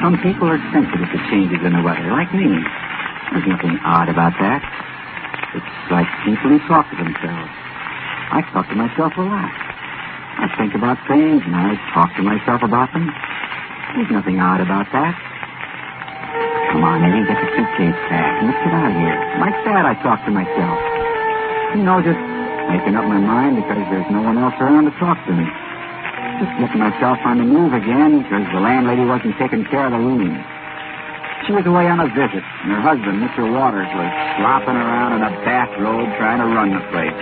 Some people are sensitive to changes in the weather, like me. There's nothing odd about that. It's like people who talk to themselves. I talk to myself a lot. I think about things, and I talk to myself about them. There's nothing odd about that. Come on, Eddie, get the suitcase packed, and let's get out of here. Like that, I talk to myself. Just making up my mind because there's no one else around to talk to me. Just getting myself on the move again because the landlady wasn't taking care of the room. She was away on a visit, and her husband, Mr. Waters, was slopping around in a bathrobe trying to run the place.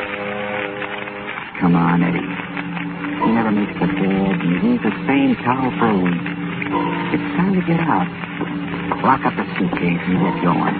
Come on, Eddie. He never makes the bed, and he needs the same towel for a week. It's time to get out. Lock up the suitcase and get going.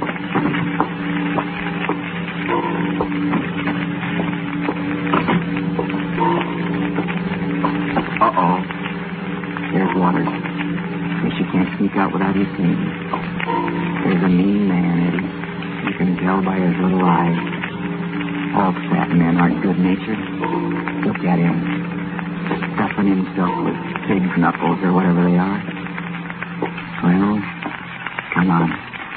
Uh-oh. There's Waters. Guess you can't sneak out without his seeing. There's a mean man, Eddie. You can tell by his little eyes. All fat men aren't good-natured. Look at him. Stuffing himself with pig's knuckles or whatever they are. Well, come on.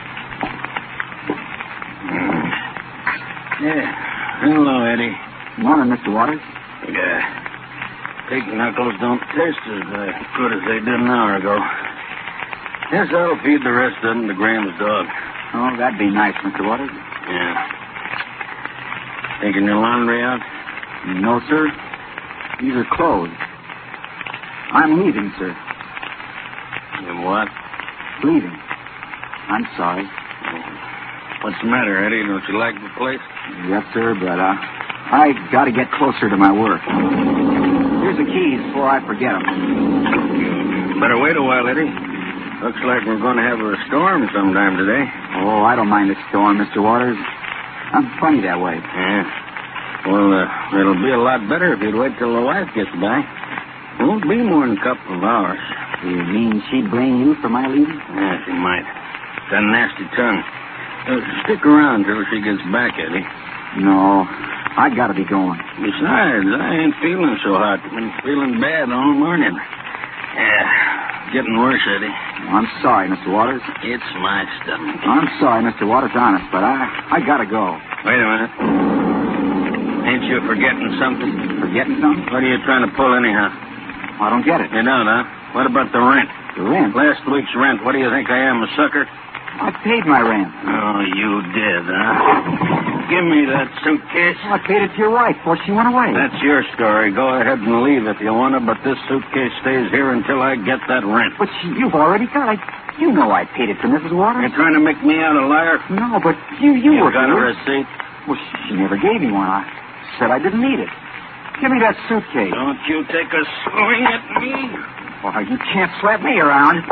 Yeah. Hello, Eddie. Morning, Mr. Waters. Yeah. Pig knuckles don't taste as good as they did an hour ago. Yes, I'll feed the rest of them to Graham's dog. Oh, that'd be nice, Mr. Waters. Yeah. Taking your laundry out? No, sir. These are closed. I'm leaving, sir. You what? Leaving. I'm sorry. What's the matter, Eddie? Don't you like the place? Yes, sir, but I got to get closer to my work. Here's the keys before I forget them. Better wait a while, Eddie. Looks like we're going to have a storm sometime today. Oh, I don't mind the storm, Mr. Waters. I'm funny that way. Yeah. Well, it'll be a lot better if you'd wait till the wife gets back. It won't be more than a couple of hours. You mean she'd blame you for my leaving? Yeah, she might. Got a nasty tongue. Stick around till she gets back, Eddie. No, I got to be going. Besides, I ain't feeling so hot. Been feeling bad all morning. Yeah, getting worse, Eddie. I'm sorry, Mr. Waters. It's my stomach. I'm sorry, Mr. Waters, honest, but I got to go. Wait a minute. Ain't you forgetting something? Forgetting something? What are you trying to pull anyhow? I don't get it. You don't, huh? What about the rent? The rent? Last week's rent. What do you think I am, a sucker? I paid my rent. Oh, you did, huh? Give me that suitcase. I paid it to your wife before she went away. That's your story. Go ahead and leave if you want to, but this suitcase stays here until I get that rent. But you've already got it. You know I paid it to Mrs. Waters. You're trying to make me out a liar? No, but you were got a here. receipt? Well, she never gave me one. I said I didn't need it. Give me that suitcase. Don't you take a swing at me. Why, you can't slap me around.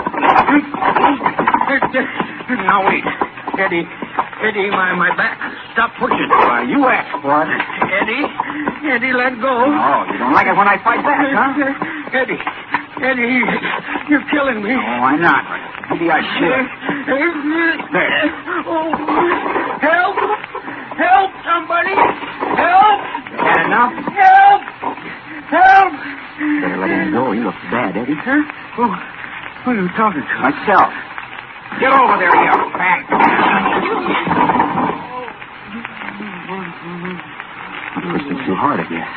Now, wait. Eddie, my back. Stop pushing. Why, you asked for it. Eddie, let go. Oh, you don't like it when I fight back, huh? Eddie, you're killing me. Oh, why not? Maybe I should. There. Oh, help, somebody. Help. Had enough? Help. Better let him go. He looks bad, Eddie. Huh? Oh, who are you talking to? Myself. Get over there, you fat. I pushed him too hard, I guess.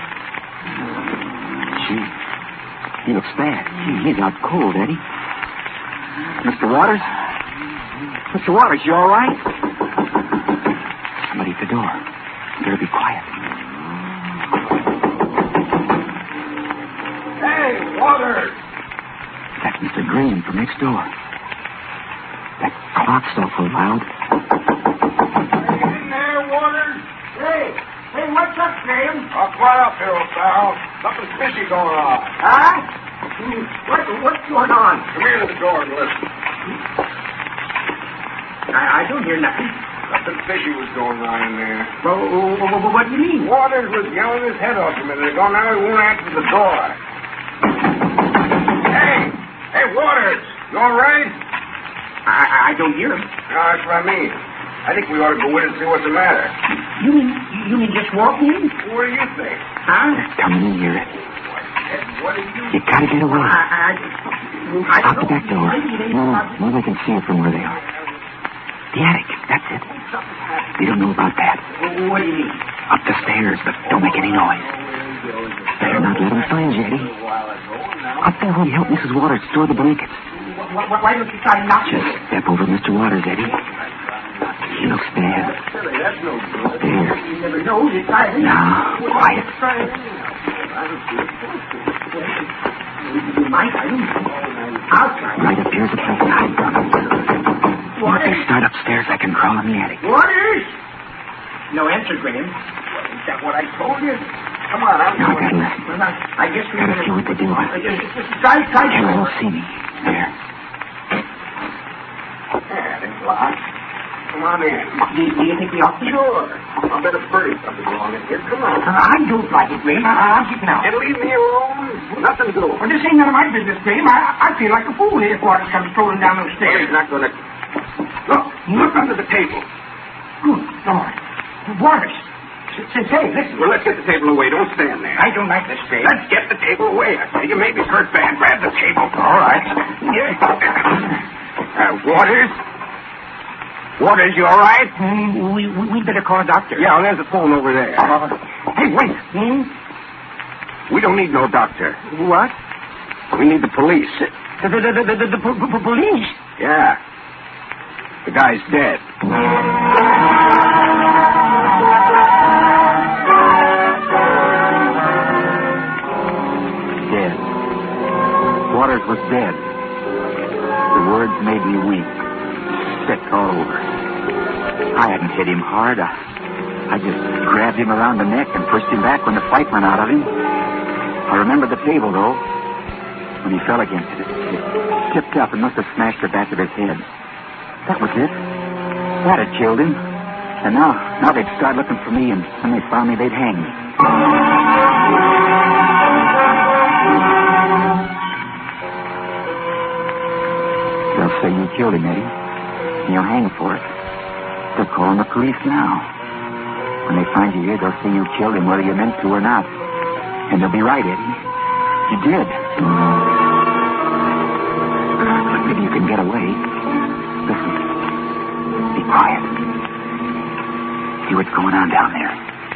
Gee, he looks bad. He's out cold, Eddie. Mr. Waters? Mr. Waters, you all right? Somebody at the door. Better be quiet. Hey, Waters! That's Mr. Graham from next door. That clock's awful loud. Are you in there, Waters? Hey, what's up, Graham? Quiet up here, old pal. Something fishy going on. Huh? What's going on? Come here to the door and listen. I don't hear nothing. Something fishy was going on in there. Well, what do you mean? Waters was yelling his head off a minute ago. Now he won't answer the door. Hey, Waters, you all right? I don't hear him. No, that's what I mean. I think we ought to go in and see what's the matter. You mean just walk in? What do you think? Huh? Come in here. Head You gotta get away. Out the back door. No, they can see it from where they are. The attic, that's it. They don't know about that. What do you mean? Up the stairs, but don't make any noise. Better not let them find you, Eddie. Up there where you help Mrs. Waters store the blankets. Why don't you try not to? Just step over Mr. Waters, Eddie. He looks bad. There. You never know. You try it. Now, quiet. You might. I don't know. I'll try. Right up here's a place to hide from them. If they start upstairs, I can crawl in the attic. Waters? No answer, Graham. Is that what I told you? Come on, Now I gotta listen. Well, I guess we Gotta see what they're doing. Try. They won't see me. There. There, it's locked. Come on in. Do you think we ought to? Sure. I bet it's pretty something wrong in here. Come on. I don't like it, Graham. I'm getting out. And leave me alone. Nothing to do. Well, this ain't none of my business, Graham. I feel like a fool here if Waters comes strolling down those stairs. He's not going to... Look under the table. Good Lord. Waters. Say, listen. Well, let's get the table away. Don't stand there. I don't like this, Graham. Let's get the table away. I tell you, maybe it's hurt bad. Grab the table. All right. Waters? Waters, you all right? We better call a doctor. Yeah, there's a phone over there. Hey, wait. We don't need no doctor. What? We need the police. The police? Yeah. The guy's dead. Dead. Waters was dead. The words made me weak. Sick all over. I hadn't hit him hard. I just grabbed him around the neck and pushed him back when the fight went out of him. I remember the table, though. When he fell against it, it tipped up and must have smashed the back of his head. That was it. That had killed him. And now they'd start looking for me, and when they found me, they'd hang me. They'll say you killed him, Eddie. And you'll hang for it. They're calling the police now. When they find you here, they'll say you killed him whether you meant to or not. And they'll be right, Eddie. You did. But maybe you can get away. Listen. Be quiet. See what's going on down there.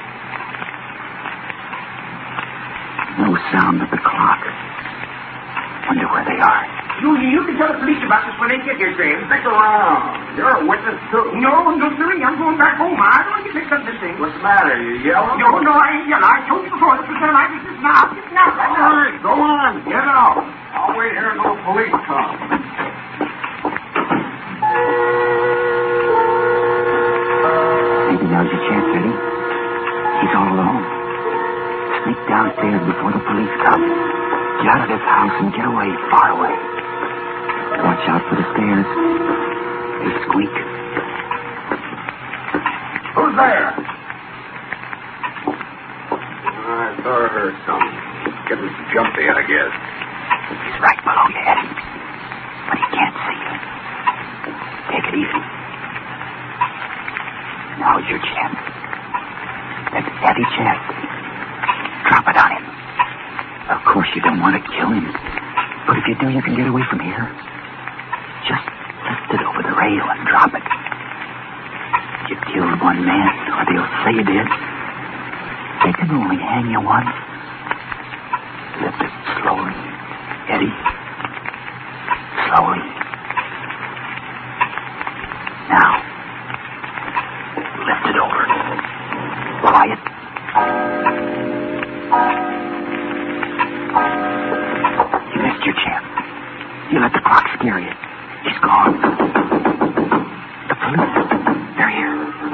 No sound but the clock. Wonder where they are. You can tell the police about this when they get here, Graham. Stick around. You're a witness, too. No, sir. I'm going back home. I don't want to get mixed up in this thing. What's the matter? You yelling? No, I ain't yelling. I told you before. This is my business now. Get out. All right, go on. Get out. I'll wait here until the police come. Maybe now's your chance, Eddie. He's all alone. Sneak downstairs before the police come. Get out of this house and get away, far away. Watch out for the stairs. They squeak. Who's there? I thought I heard something. Getting jumpy, I guess. He's right below you, Eddie. But he can't see you. Take it easy. Now's your chance. That heavy chest. Drop it on him. Of course you don't want to kill him. But if you do, you can get away from here. Just lift it over the rail and drop it. You killed one man, or they'll say you did. They can only hang you once. Lift it slowly, Eddie. Slowly. Now, lift it over. Quiet. You missed your chance. You let the clock scare you. He's gone. The police. They're here.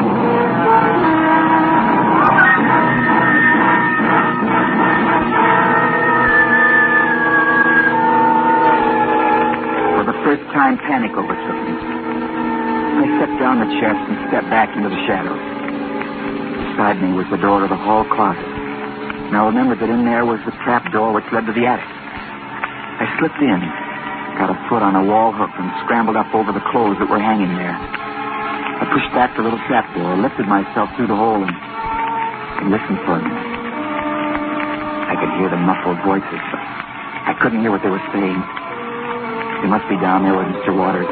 For the first time, panic overtook me. I set down the chest and stepped back into the shadows. Beside me was the door of the hall closet. Now remember that in there was the trap door which led to the attic. I slipped in, got a foot on a wall hook, and scrambled up over the clothes that were hanging there. I pushed back the little trap door, lifted myself through the hole, and listened for a minute. I could hear the muffled voices, but I couldn't hear what they were saying. They must be down there with Mr. Waters.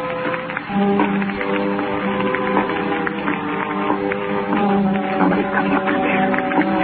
Somebody's coming up the stairs.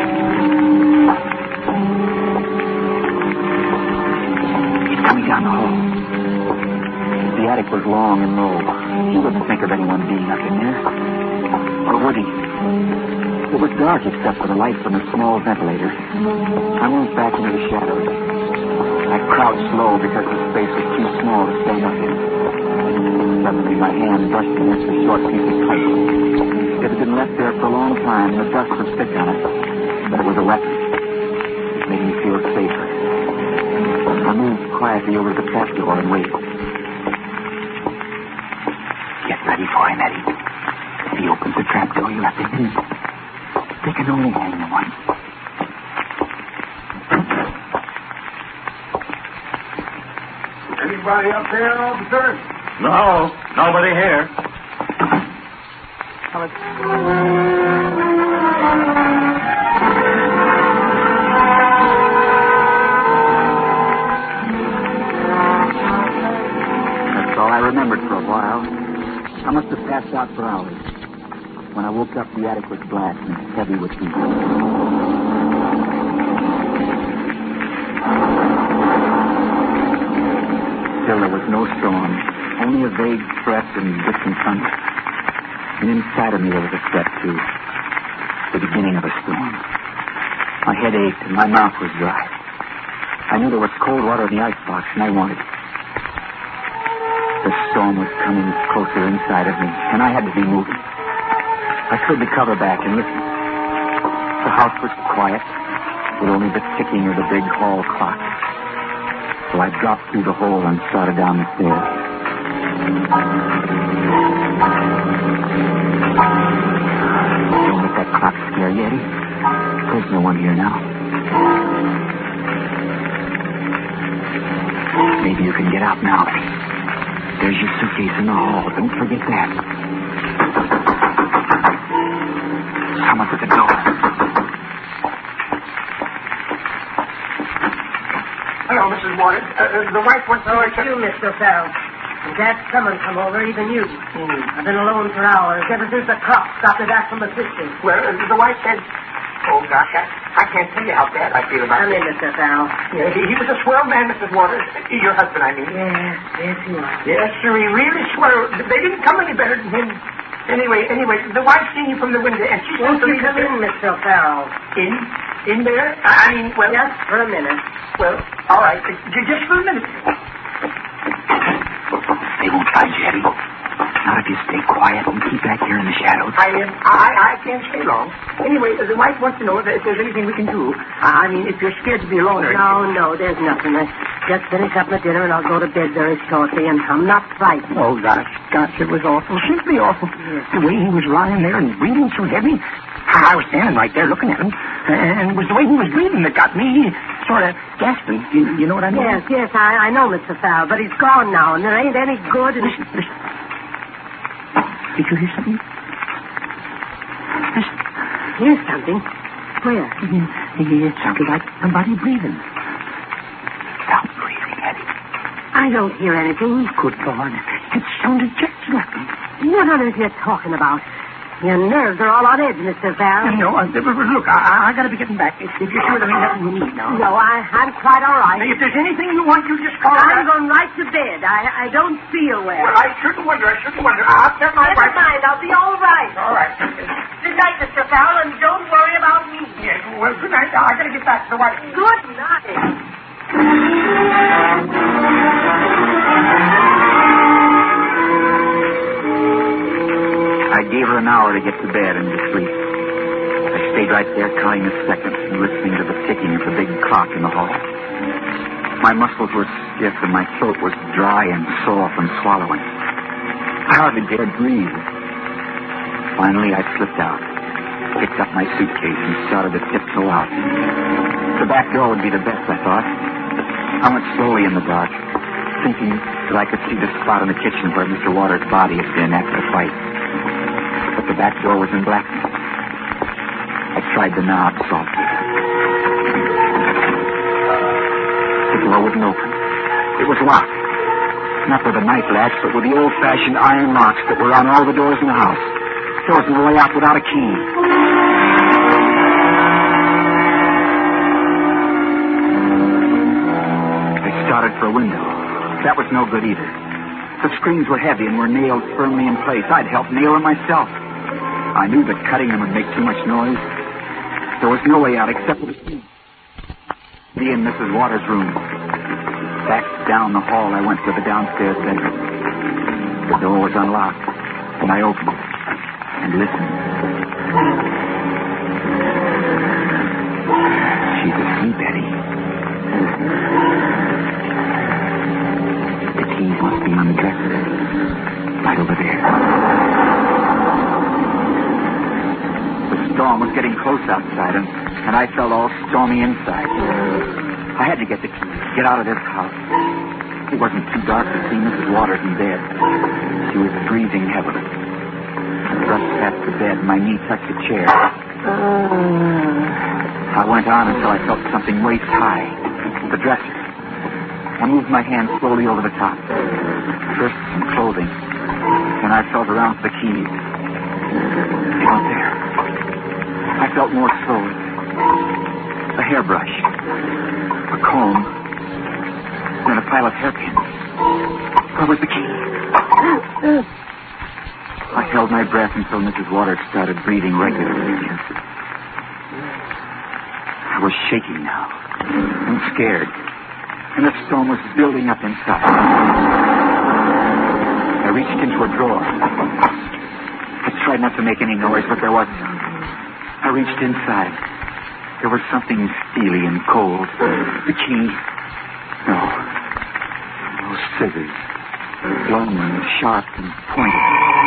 He's coming down the hall. The attic was long and low. He wouldn't think of anyone being up in there. Or would he? It was dark except for the light from the small ventilator. I moved back into the shadows. I crouched low because the space was too small to stand up in. Suddenly my hand brushed against a short piece of pipe. It had been left there for a long time, and the dust was thick on it. But it was a weapon. It made me feel safer. I moved quietly over to the trap door and waited. Get ready for him, Eddie. If he opens the trap door, you'll have to hit him. They can only hang him once. Anybody up there, officer? No, nobody here. That's all I remembered for a while. I must have passed out for hours. When I woke up, the attic was black and heavy with heat. Still, there was no storm, only a vague threat and distant thunder. And inside of me there was a threat, too. The beginning of a storm. My head ached and my mouth was dry. I knew there was cold water in the icebox, and I wanted it. The storm was coming closer inside of me, and I had to be moving. I slid the cover back and listened. The house was quiet, with only the ticking of the big hall clock. So I dropped through the hole and started down the stairs. Don't let that clock scare you, Eddie. There's no one here now. Maybe you can get out now, Eddie. There's your suitcase in the hall. Don't forget that. Someone's at the door. Hello, Mrs. Waters. The wife wants to... Oh, it's you, Mr. Farrell. I'm glad someone come over, even you. I've been alone for hours, ever since the cops stopped it back from the sisters. Well, the wife said... Oh, gosh, I can't tell you how bad I feel about Come it. in, Mr. Farrell. Yeah, he was a swell man, Mrs. Waters. Your husband, I mean. Yes, he was. Yes, sir, he really swell. They didn't come any better than him. Anyway, the wife seen you from the window, and she said... Won't you come in, Mr. Farrell? In there? I mean, well... Just for a minute. Well, all right. Just for a minute. They won't find you, Eddie. Not if you stay quiet and keep back here in the shadows. I can't stay long. Anyway, the wife wants to know if there's anything we can do. I mean, if you're scared to be alone or... No, there's nothing. I just finish up my dinner and I'll go to bed very shortly, and I'm not frightened. Oh, gosh, it was awful. Simply awful. Yes. The way he was lying there and breathing so heavy. I was standing right there looking at him, and it was the way he was breathing that got me sort of gasping. You know what I mean? Yes, I know, Mr. Farrell, but he's gone now, and there ain't any good... Listen. Did you hear something? Listen. Hear something? Where? It sounded like somebody breathing. Stop breathing, Eddie. I don't hear anything. Good Lord. It sounded just like him. What on earth are you talking about? Your nerves are all on edge, Mr. Farrell. No, look, I got to be getting back. If you're sure there ain't nothing you need now. No, I'm quite all right. Now, if there's anything you want, you just call I'm her. going right to bed. I don't feel well. Well, I shouldn't wonder. I'll tell my Never wife. mind, I'll be all right. All right. Good night, Mr. Farrell, and don't worry about me. Yes, well, good night. I got to get back to the wife. Good night. I gave her an hour to get to bed and to sleep. I stayed right there counting the seconds and listening to the ticking of the big clock in the hall. My muscles were stiff and my throat was dry and sore from swallowing. I hardly dared breathe. Finally, I slipped out, picked up my suitcase, and started to tiptoe out. The back door would be the best, I thought. I went slowly in the dark, thinking that I could see the spot in the kitchen where Mr. Waters' body had been after the fight. But the back door was in blackness. I tried the knob softly. The door wouldn't open. It was locked. Not with a night latch, but with the old-fashioned iron locks that were on all the doors in the house. There was no way out without a key. I started for a window. That was no good either. The screens were heavy and were nailed firmly in place. I'd help nail them myself. I knew that cutting them would make too much noise. There was no way out except for the key. Me and Mrs. Waters' room. Back down the hall, I went to the downstairs bedroom. The door was unlocked, and I opened it and listened. She's asleep, Eddie. The keys must be on the dresser, right over there. The storm was getting close outside, and I felt all stormy inside. I had to get the keys, get out of this house. It wasn't too dark to see Mrs. Waters in bed. She was breathing heavily. I brushed past the bed, and my knee touched a chair. I went on until I felt something waist high. The dresser. I moved my hand slowly over the top. First some clothing. Then I felt around for the keys. They weren't there. I felt more slowly. A hairbrush. A comb. Then a pile of hairpins. Where was the key? I held my breath until Mrs. Waters started breathing regularly again. I was shaking now and scared, and the storm was building up inside. I reached into a drawer. I tried not to make any noise, but there was some. I reached inside. There was something steely and cold. The key. No. Those scissors. Long and sharp and pointed.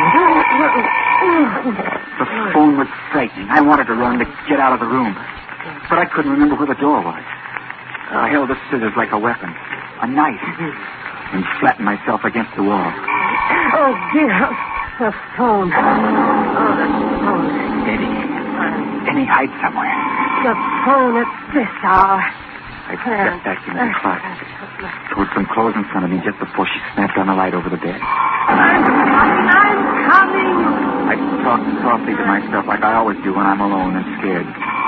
The phone was frightening. I wanted to run to get out of the room, but I couldn't remember where the door was. I held the scissors like a weapon, a knife, and flattened myself against the wall. Oh, dear. The phone. Oh, the phone. Eddie, hide somewhere. The phone at this hour. I stepped back into the closet. There was some clothes in front of me just before she snapped on the light over the bed. I'm coming. I talked softly to myself like I always do when I'm alone and scared.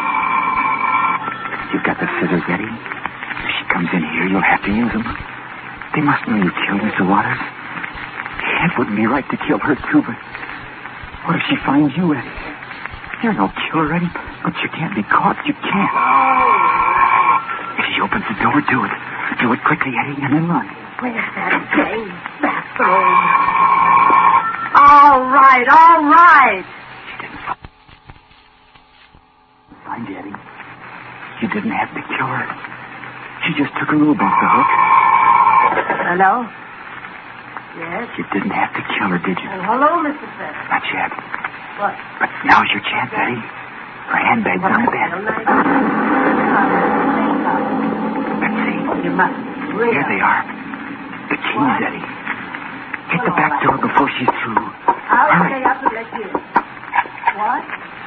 You've got the scissors, Eddie. If she comes in here, you'll have to use them. They must know you killed Mr. Waters. It wouldn't be right to kill her, too, but what if she finds you, Eddie? You're no killer, Eddie, but you can't be caught. You can't. If she opens the door, do it. Do it quickly, Eddie, and then run. Where's that dang bathroom? All right. She didn't find you, Eddie. You didn't have to kill her. She just took a robe off the hook. Hello? Yes? You didn't have to kill her, did you? Hello, Mr. Fett. Not yet. What? But now's your chance, Eddie. Her handbag's on the bed. Let's see. You must. Here they are. The keys, Eddie. Hit the back door before she's through. I'll stay up and let you. What?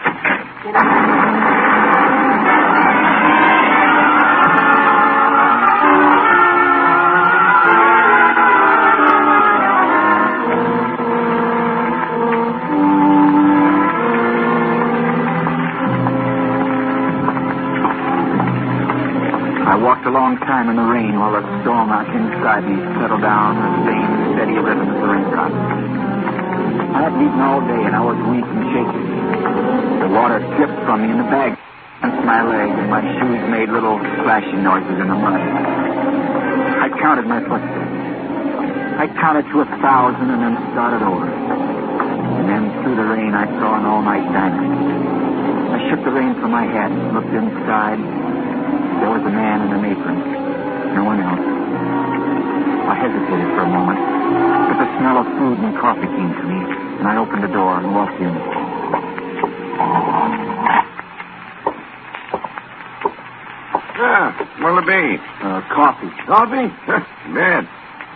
I walked a long time in the rain while the storm out inside me settled down the same steady rhythm as the raindrops. I hadn't eaten all day, and I was weak and shaky. The water dripped from me in the bag against my leg, and my shoes made little splashing noises in the mud. I counted my footsteps. I counted to 1,000 and then started over. And then through the rain, I saw an all-night diner. I shook the rain from my head and looked inside. There was a man in an apron. No one else. I hesitated for a moment, but the smell of food and coffee came to me, and I opened the door and walked in. What'll it be? Coffee. Coffee? Bad.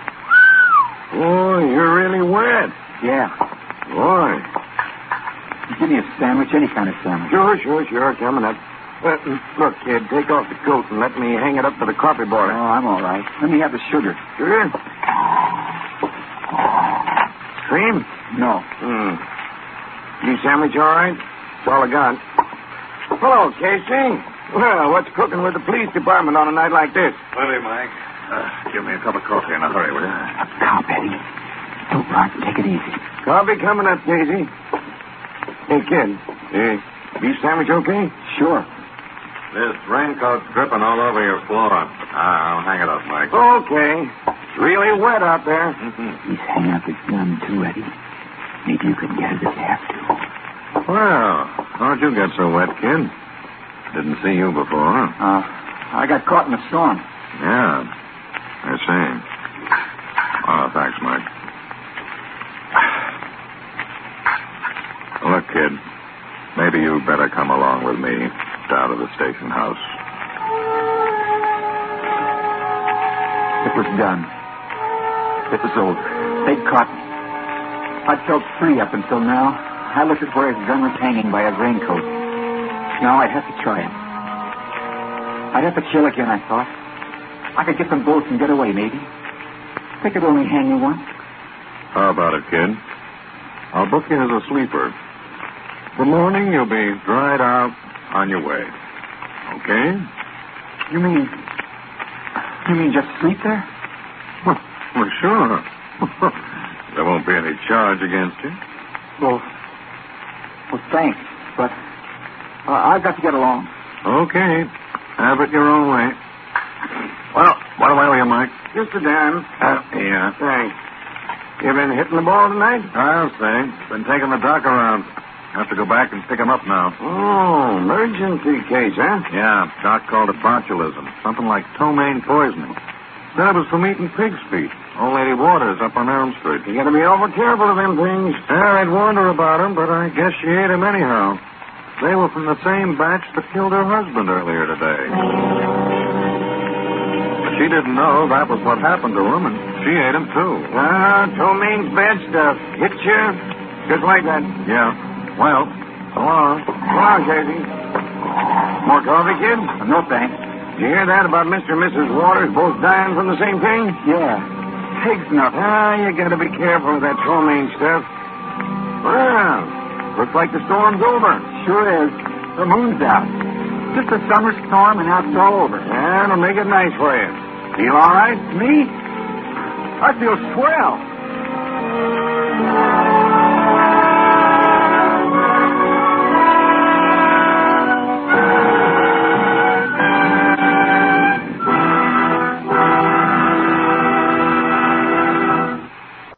Oh, you're really wet. Yeah. Boy. Give me a sandwich, any kind of sandwich. Sure. Coming up. Look, kid, take off the coat and let me hang it up to the coffee boiler. Oh, I'm all right. Let me have the sugar. Sugar? Cream? No. You sandwich all right? That's all I got. Hello, Casey. Well, what's cooking with the police department on a night like this? Plenty, Mike. Give me a cup of coffee in a hurry, will you? Now, Betty. Don't run. Take it easy. Coffee coming up, Casey. Hey, kid. Beef sandwich okay? Sure. This raincoat's dripping all over your floor. I'll hang it up, Mike. Okay. It's really wet out there. He's hanging up his gun, too, Eddie. Maybe you can get it if you have to. Well, how'd you get so wet, kid? Didn't see you before. I got caught in a storm. Yeah, I see. Oh, thanks, Mike. Look, kid, maybe you better come along with me down to the station house. It was done. It was over. They'd caught me. I'd felt free up until now. I looked at where his gun was hanging by his raincoat. Now I'd have to try him. I'd have to kill again, I thought. I could get them both and get away, maybe. They could only hang me once. How about it, kid? I'll book you as a sleeper. The morning you'll be dried out on your way. Okay? You mean just sleep there? Well, sure. There won't be any charge against you. Well, thanks, but I've got to get along. Okay. Have it your own way. Well, what away with you, Mike? Just a dime. Yeah. Thanks. You been hitting the ball tonight? I'll say. Been taking the doc around. Have to go back and pick him up now. Oh, emergency case, huh? Yeah, doc called it botulism. Something like ptomaine poisoning. Said it was from eating pig's feet. Old Lady Waters up on Elm Street. You gotta be awful careful of them things. Yeah, I'd warned her about him, but I guess she ate him anyhow. They were from the same batch that killed her husband earlier today. But she didn't know that was what happened to him, and she ate him, too. Ptomaine's bad stuff. Hit you just like that. Yeah. Well, so long. Come on, Casey. More coffee, kid? No, thanks. Did you hear that about Mr. and Mrs. Waters both dying from the same thing? Yeah. Pig's nuts. You gotta be careful with that ptomaine stuff. Well, looks like the storm's over. Sure is. The moon's out. Just a summer storm, and now it's all over. Yeah, it'll make it nice for you. Feel all right? Me? I feel swell.